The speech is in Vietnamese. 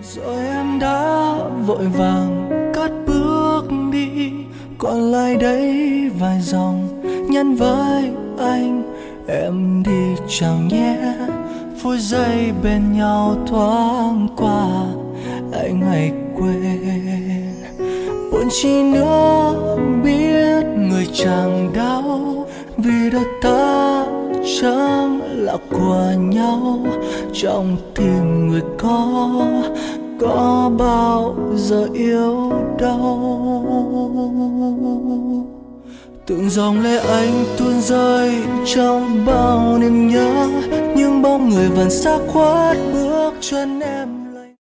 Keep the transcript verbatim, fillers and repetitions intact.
Rồi em đã vội vàng cất bước đi, còn lại đây vài dòng nhắn với anh. Em đi chào nhé, phút giây bên nhau thoáng qua anh hãy quên. Buồn chi nữa biết người chàng đau, vì đôi ta chẳng là của nhau. Trong tim người có có bao giờ yêu đâu. Từng dòng lệ anh tuôn rơi trong bao niềm nhớ, nhưng bóng người vẫn xa khuất bước chân em